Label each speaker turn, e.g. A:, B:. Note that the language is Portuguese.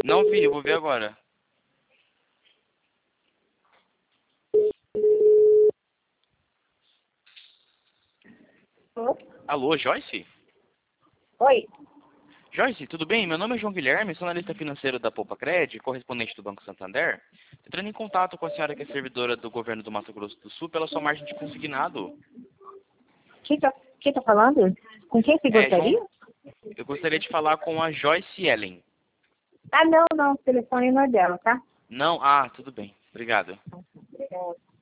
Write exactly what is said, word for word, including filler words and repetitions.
A: Não vi, eu vou ver agora. Alô, Joyce?
B: Oi.
A: Joyce, tudo bem? Meu nome é João Guilherme, sou analista financeiro da Poupa Cred, correspondente do Banco Santander. Entrando em contato com a senhora que é servidora do governo do Mato Grosso do Sul pela sua margem de consignado.
B: Quem tá, quem tá falando? Com quem você
A: É,
B: gostaria?
A: João, eu gostaria de falar com a Joyce Ellen.
B: Ah, não, não. O telefone não é dela, tá?
A: Não? Ah, tudo bem. Obrigado.
B: Obrigada.